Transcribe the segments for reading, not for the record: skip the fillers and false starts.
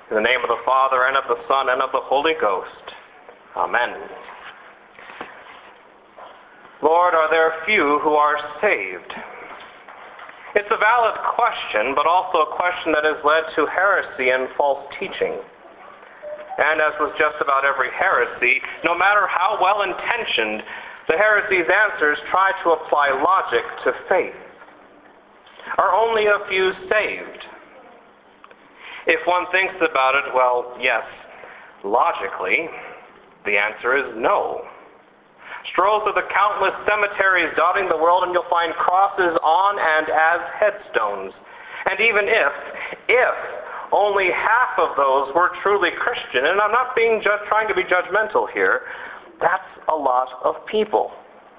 In the name of the Father, and of the Son, and of the Holy Ghost. Amen. Lord, are there few who are saved? It's a valid question, but also a question that has led to heresy and false teaching. And as with just about every heresy, no matter how well-intentioned, the heresy's answers try to apply logic to faith. Are only a few saved? If one thinks about it, well, yes, logically, the answer is no. Stroll through the countless cemeteries dotting the world and you'll find crosses on and as headstones. And even if only half of those were truly Christian, and I'm not trying to be judgmental here, that's a lot of people.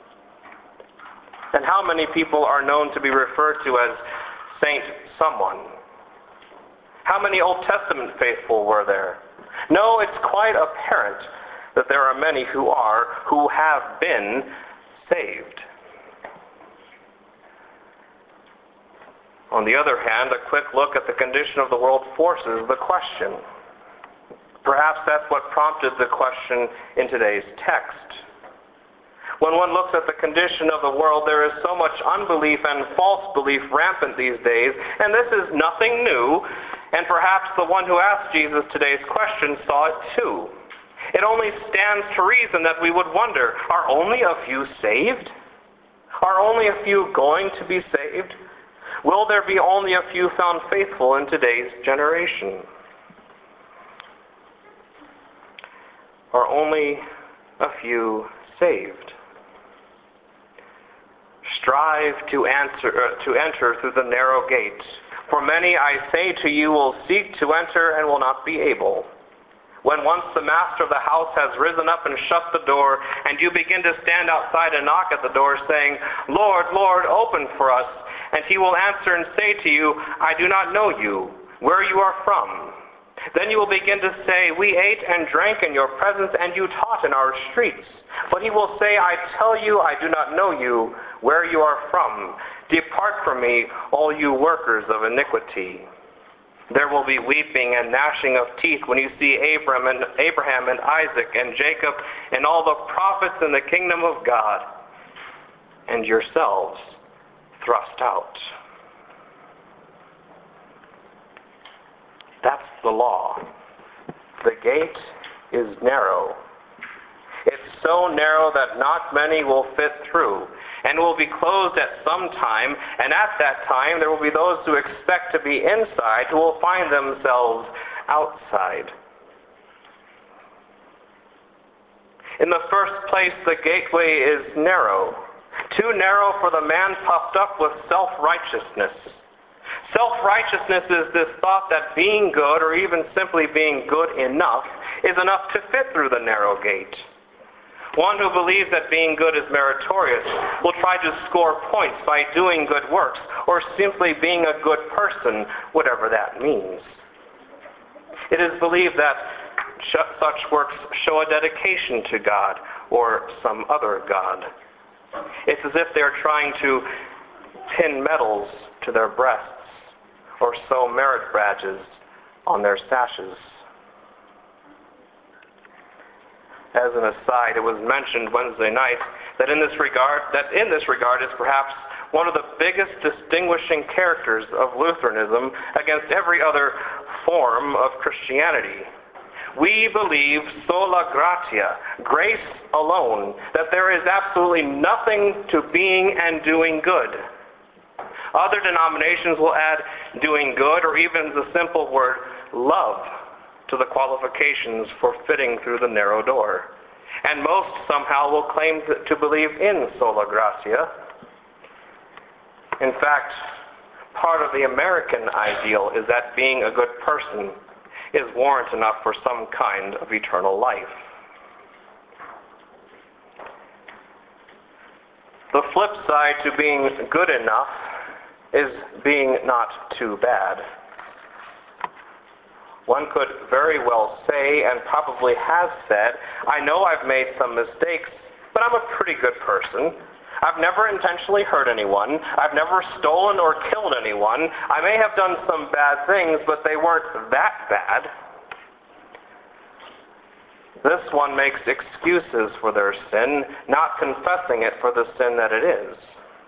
And how many people are known to be referred to as Saint someone? How many Old Testament faithful were there? No, it's quite apparent that there are many who have been saved. On the other hand, a quick look at the condition of the world forces the question. Perhaps that's what prompted the question in today's text. When one looks at the condition of the world, there is so much unbelief and false belief rampant these days, and this is nothing new, and perhaps the one who asked Jesus today's question saw it too. It only stands to reason that we would wonder, are only a few saved? Are only a few going to be saved? Will there be only a few found faithful in today's generation? Are only a few saved? Strive to enter through the narrow gate. For many, I say to you, will seek to enter and will not be able. When once the master of the house has risen up and shut the door, and you begin to stand outside and knock at the door, saying, Lord, Lord, open for us, and he will answer and say to you, I do not know you, where you are from. Then you will begin to say, we ate and drank in your presence, and you taught in our streets. But he will say, I tell you, I do not know you, where you are from. Depart from me, all you workers of iniquity. There will be weeping and gnashing of teeth when you see Abraham and Isaac and Jacob and all the prophets in the kingdom of God, and yourselves thrust out. That's the law. The gate is narrow. It's so narrow that not many will fit through, and will be closed at some time, and at that time there will be those who expect to be inside who will find themselves outside. In the first place, the gateway is narrow. Too narrow for the man puffed up with self-righteousness. Self-righteousness is this thought that being good, or even simply being good enough, is enough to fit through the narrow gate. One who believes that being good is meritorious will try to score points by doing good works, or simply being a good person, whatever that means. It is believed that such works show a dedication to God, or some other God. It's as if they're trying to pin medals to their breasts, or sew merit badges on their sashes. As an aside, it was mentioned Wednesday night that in this regard is perhaps one of the biggest distinguishing characters of Lutheranism against every other form of Christianity. We believe sola gratia, grace alone, that there is absolutely nothing to being and doing good. Other denominations will add doing good, or even the simple word love, to the qualifications for fitting through the narrow door. And most somehow will claim to believe in sola gratia. In fact, part of the American ideal is that being a good person is warrant enough for some kind of eternal life. The flip side to being good enough is being not too bad. One could very well say, and probably has said, I know I've made some mistakes, but I'm a pretty good person. I've never intentionally hurt anyone. I've never stolen or killed anyone. I may have done some bad things, but they weren't that bad. This one makes excuses for their sin, not confessing it for the sin that it is.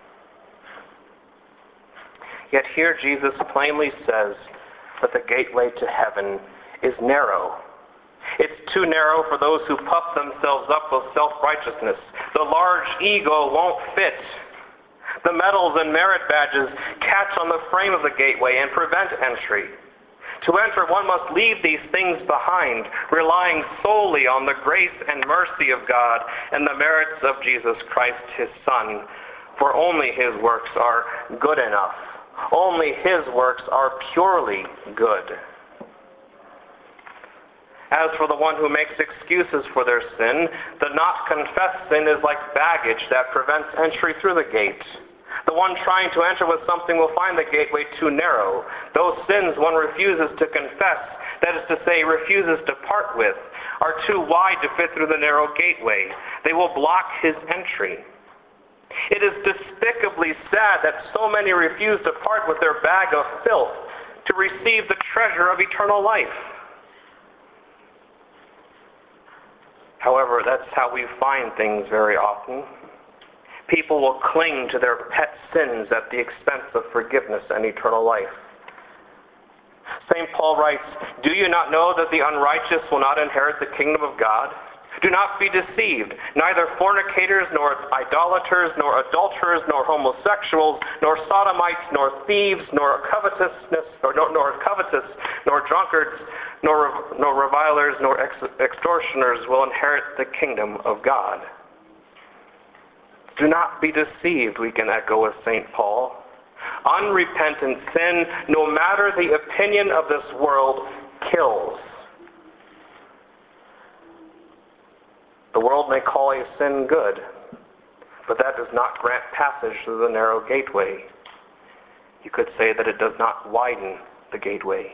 Yet here Jesus plainly says that the gateway to heaven is narrow. It's too narrow for those who puff themselves up with self-righteousness. The large ego won't fit. The medals and merit badges catch on the frame of the gateway and prevent entry. To enter, one must leave these things behind, relying solely on the grace and mercy of God and the merits of Jesus Christ, his Son. For only his works are good enough. Only his works are purely good. As for the one who makes excuses for their sin, the not confessed sin is like baggage that prevents entry through the gate. The one trying to enter with something will find the gateway too narrow. Those sins one refuses to confess, that is to say, refuses to part with, are too wide to fit through the narrow gateway. They will block his entry. It is despicably sad that so many refuse to part with their bag of filth to receive the treasure of eternal life. However, that's how we find things very often. People will cling to their pet sins at the expense of forgiveness and eternal life. St. Paul writes, "Do you not know that the unrighteous will not inherit the kingdom of God? Do not be deceived. Neither fornicators, nor idolaters, nor adulterers, nor homosexuals, nor sodomites, nor thieves, nor covetous, nor drunkards, nor revilers, nor extortioners will inherit the kingdom of God." Do not be deceived, we can echo with St. Paul. Unrepentant sin, no matter the opinion of this world, kills. The world may call a sin good, but that does not grant passage through the narrow gateway. You could say that it does not widen the gateway.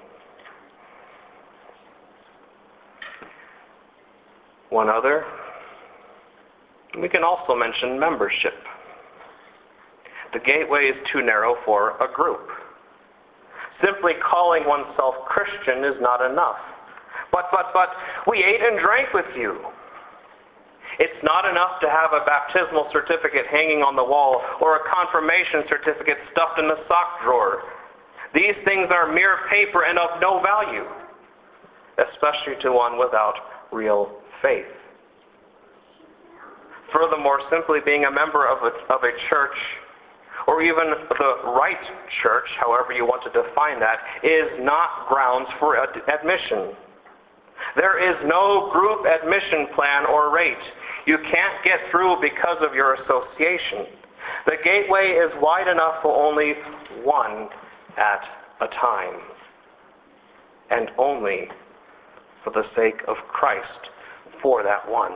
One other, we can also mention membership. The gateway is too narrow for a group. Simply calling oneself Christian is not enough. But we ate and drank with you. It's not enough to have a baptismal certificate hanging on the wall or a confirmation certificate stuffed in the sock drawer. These things are mere paper and of no value, especially to one without real faith. Furthermore, simply being a member of a church, or even the right church, however you want to define that, is not grounds for admission. There is no group admission plan or rate. You can't get through because of your association. The gateway is wide enough for only one at a time, and only for the sake of Christ for that one.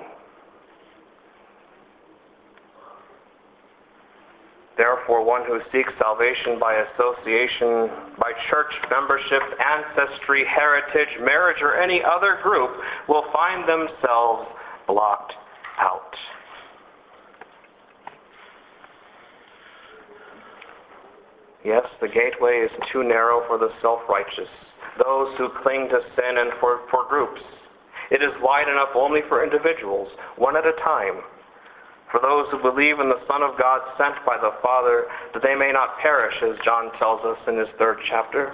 Therefore, one who seeks salvation by association, by church membership, ancestry, heritage, marriage, or any other group will find themselves blocked out. Yes, the gateway is too narrow for the self-righteous, those who cling to sin, and for groups. It is wide enough only for individuals, one at a time. For those who believe in the Son of God sent by the Father, that they may not perish, as John tells us in his 3rd chapter.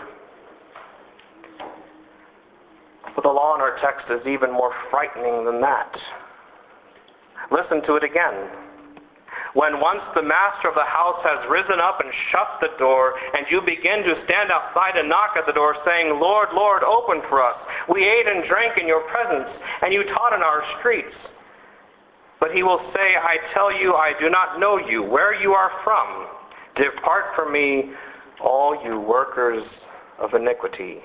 But the law in our text is even more frightening than that. Listen to it again. When once the master of the house has risen up and shut the door, and you begin to stand outside and knock at the door, saying, "Lord, Lord, open for us. We ate and drank in your presence, and you taught in our streets." But he will say, "I tell you, I do not know you, where you are from. Depart from me, all you workers of iniquity."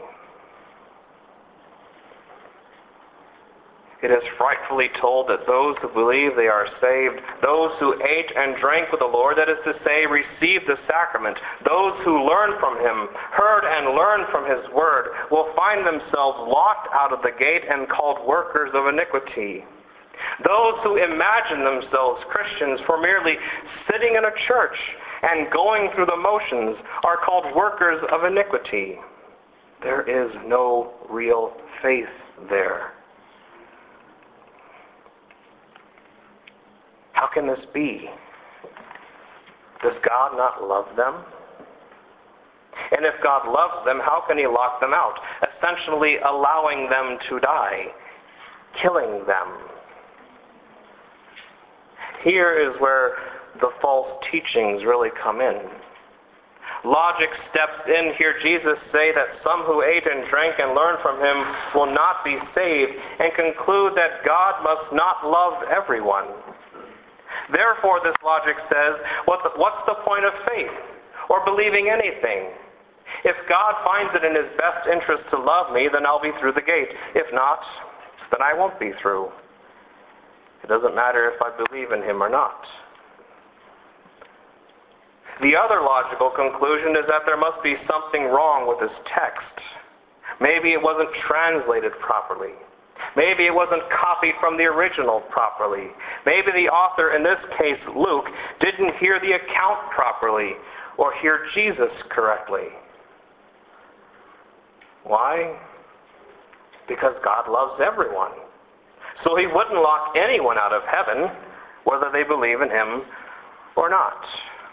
It is frightfully told that those who believe they are saved, those who ate and drank with the Lord, that is to say, received the sacrament, those who learned from him, heard and learned from his word, will find themselves locked out of the gate and called workers of iniquity. Those who imagine themselves Christians for merely sitting in a church and going through the motions are called workers of iniquity. There is no real faith there. How can this be? Does God not love them? And if God loves them, how can he lock them out? Essentially allowing them to die, killing them. Here is where the false teachings really come in. Logic steps in. Here Jesus say that some who ate and drank and learned from him will not be saved, and conclude that God must not love everyone. Therefore, this logic says, what's the point of faith or believing anything? If God finds it in his best interest to love me, then I'll be through the gate. If not, then I won't be through. It doesn't matter if I believe in him or not. The other logical conclusion is that there must be something wrong with this text. Maybe it wasn't translated properly. Maybe it wasn't copied from the original properly. Maybe the author, in this case Luke, didn't hear the account properly or hear Jesus correctly. Why? Because God loves everyone. So he wouldn't lock anyone out of heaven, whether they believe in him or not.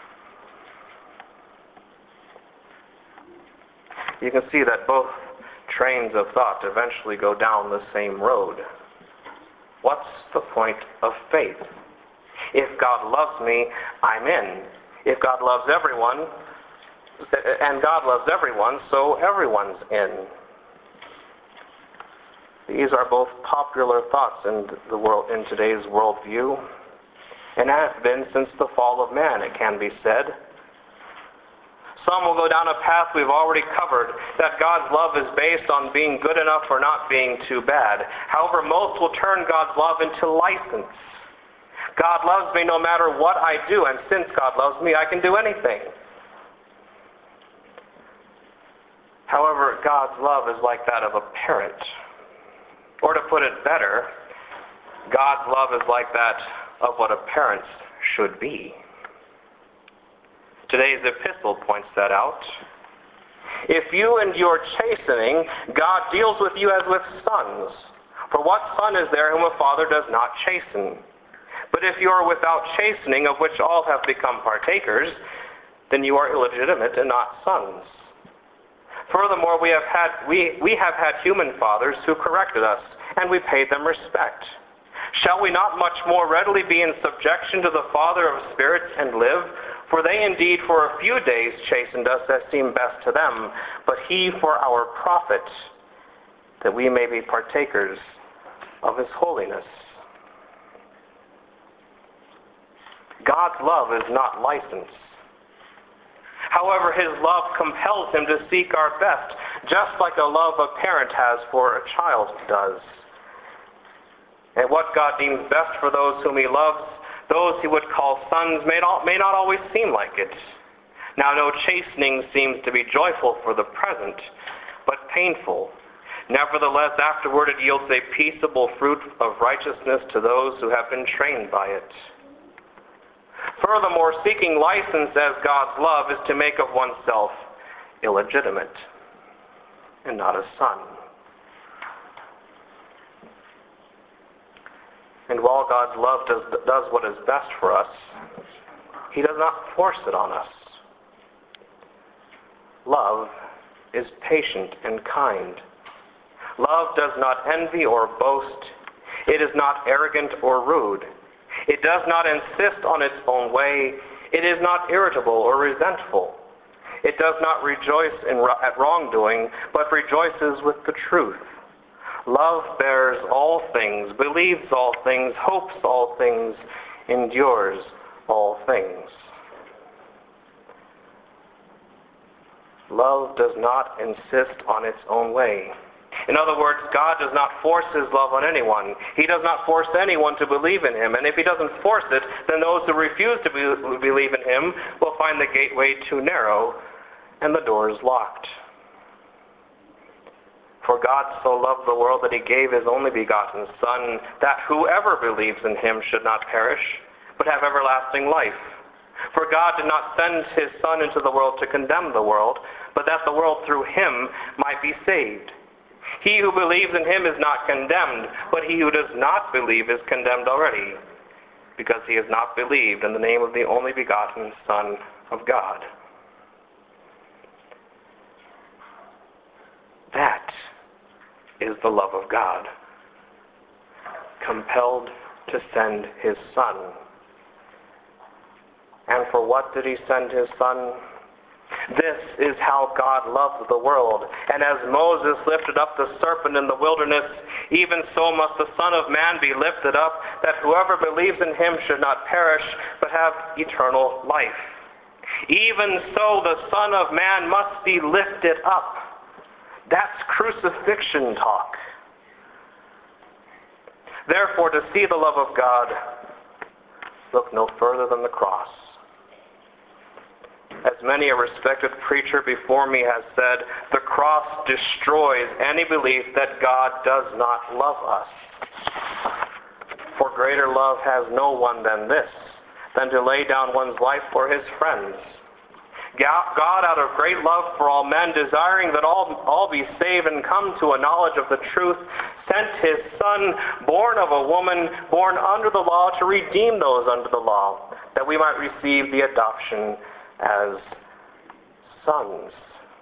You can see that both trains of thought eventually go down the same road. What's the point of faith? If God loves me, I'm in. If God loves everyone, and God loves everyone, so everyone's in. These are both popular thoughts in the world, in today's worldview, and have been since the fall of man, it can be said. Some will go down a path we've already covered, that God's love is based on being good enough or not being too bad. However, most will turn God's love into license. God loves me no matter what I do, and since God loves me, I can do anything. However, God's love is like that of a parent. Or to put it better, God's love is like that of what a parent should be. Today's epistle points that out. If you endure chastening, God deals with you as with sons. For what son is there whom a father does not chasten? But if you are without chastening, of which all have become partakers, then you are illegitimate and not sons. Furthermore, we have had human fathers who corrected us, and we paid them respect. Shall we not much more readily be in subjection to the Father of spirits and live? For they indeed for a few days chastened us as seemed best to them, but he for our profit, that we may be partakers of his holiness. God's love is not license. However, his love compels him to seek our best, just like a love a parent has for a child does. And what God deems best for those whom he loves, those he would call sons, may not always seem like it. Now, no chastening seems to be joyful for the present, but painful. Nevertheless, afterward it yields a peaceable fruit of righteousness to those who have been trained by it. Furthermore, seeking license as God's love is to make of oneself illegitimate and not a son. And while God's love does what is best for us, he does not force it on us. Love is patient and kind. Love does not envy or boast. It is not arrogant or rude. It does not insist on its own way. It is not irritable or resentful. It does not rejoice at wrongdoing, but rejoices with the truth. Love bears all things, believes all things, hopes all things, endures all things. Love does not insist on its own way. In other words, God does not force his love on anyone. He does not force anyone to believe in him. And if he doesn't force it, then those who refuse to believe in him will find the gateway too narrow and the doors locked. For God so loved the world that he gave his only begotten Son, that whoever believes in him should not perish, but have everlasting life. For God did not send his Son into the world to condemn the world, but that the world through him might be saved. He who believes in him is not condemned, but he who does not believe is condemned already, because he has not believed in the name of the only begotten Son of God. That is the love of God, compelled to send his Son. And for what did he send his Son? This is how God loved the world. And as Moses lifted up the serpent in the wilderness, even so must the Son of Man be lifted up, that whoever believes in him should not perish, but have eternal life. Even so the Son of Man must be lifted up. That's crucifixion talk. Therefore, to see the love of God, look no further than the cross. As many a respected preacher before me has said, the cross destroys any belief that God does not love us. For greater love has no one than this, than to lay down one's life for his friends. God, out of great love for all men, desiring that all be saved and come to a knowledge of the truth, sent his Son, born of a woman, born under the law, to redeem those under the law, that we might receive the adoption as sons.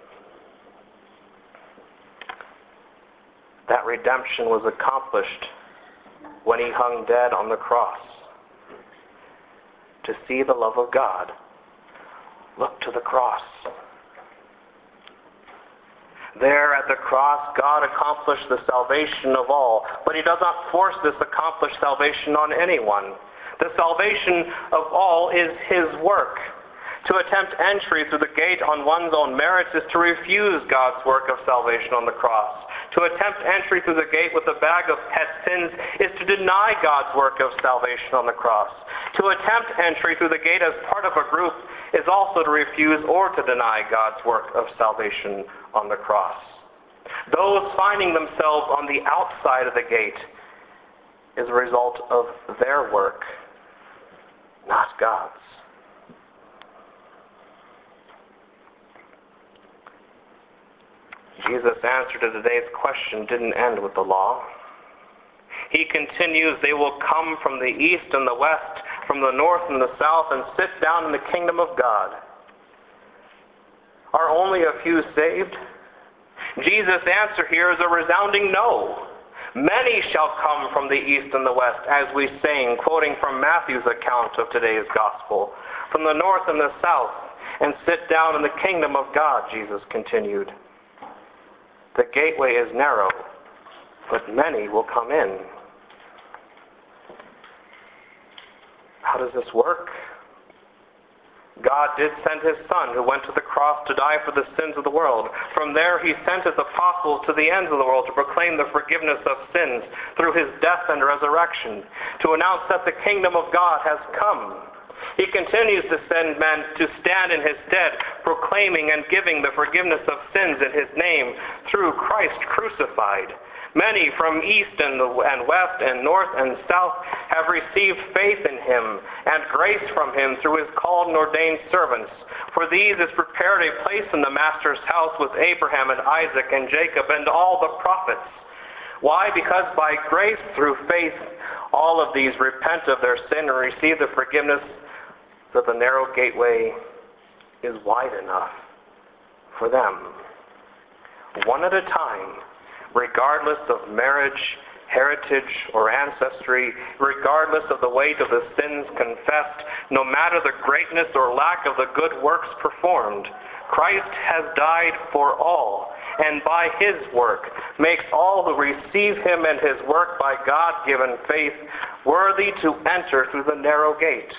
That redemption was accomplished when he hung dead on the cross. To see the love of God, look to the cross. There at the cross, God accomplished the salvation of all, but he does not force this accomplished salvation on anyone. The salvation of all is his work. To attempt entry through the gate on one's own merits is to refuse God's work of salvation on the cross. To attempt entry through the gate with a bag of pet sins is to deny God's work of salvation on the cross. To attempt entry through the gate as part of a group is also to refuse or to deny God's work of salvation on the cross. Those finding themselves on the outside of the gate is a result of their work, not God's. Jesus' answer to today's question didn't end with the law. He continues, they will come from the east and the west, from the north and the south, and sit down in the kingdom of God. Are only a few saved? Jesus' answer here is a resounding no. Many shall come from the east and the west, as we sing, quoting from Matthew's account of today's gospel, from the north and the south, and sit down in the kingdom of God, Jesus continued. The gateway is narrow, but many will come in. How does this work? God did send his Son, who went to the cross to die for the sins of the world. From there he sent his apostles to the ends of the world to proclaim the forgiveness of sins through his death and resurrection, to announce that the kingdom of God has come. He continues to send men to stand in his stead, proclaiming and giving the forgiveness of sins in his name through Christ crucified. Many from east and west and north and south have received faith in him and grace from him through his called and ordained servants. For these is prepared a place in the Master's house with Abraham and Isaac and Jacob and all the prophets. Why? Because by grace through faith all of these repent of their sin and receive the forgiveness, that the narrow gateway is wide enough for them. One at a time, regardless of marriage, heritage, or ancestry, regardless of the weight of the sins confessed, no matter the greatness or lack of the good works performed, Christ has died for all, and by his work makes all who receive him and his work by God-given faith worthy to enter through the narrow gate.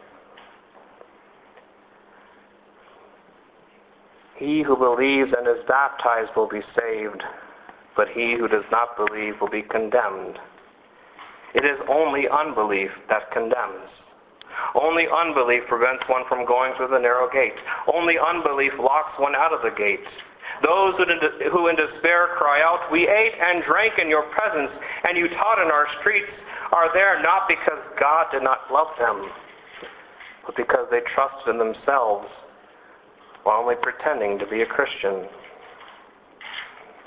He who believes and is baptized will be saved, but he who does not believe will be condemned. It is only unbelief that condemns. Only unbelief prevents one from going through the narrow gate. Only unbelief locks one out of the gate. Those who in despair cry out, "We ate and drank in your presence, and you taught in our streets," are there not because God did not love them, but because they trusted in themselves while only pretending to be a Christian.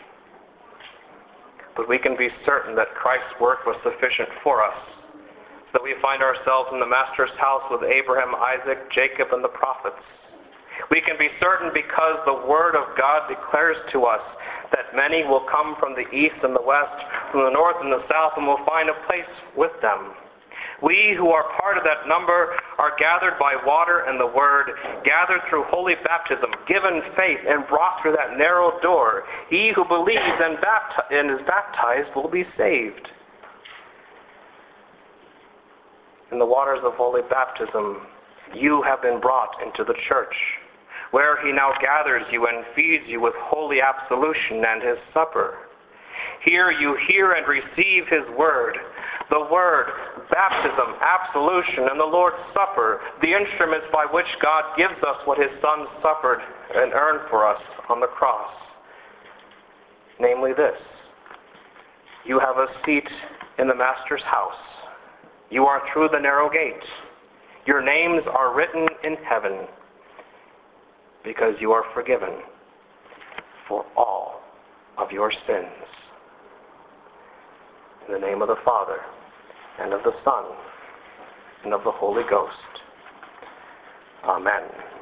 But we can be certain that Christ's work was sufficient for us, so that we find ourselves in the Master's house with Abraham, Isaac, Jacob, and the prophets. We can be certain because the Word of God declares to us that many will come from the east and the west, from the north and the south, and will find a place with them. We who are part of that number are gathered by water and the Word, gathered through holy baptism, given faith, and brought through that narrow door. He who believes and is baptized will be saved. In the waters of holy baptism, you have been brought into the church, where he now gathers you and feeds you with holy absolution and his supper. Here you hear and receive his word, the word, baptism, absolution, and the Lord's Supper, the instruments by which God gives us what his Son suffered and earned for us on the cross. Namely this: you have a seat in the Master's house. You are through the narrow gate. Your names are written in heaven, because you are forgiven for all of your sins. In the name of the Father, and of the Son, and of the Holy Ghost. Amen.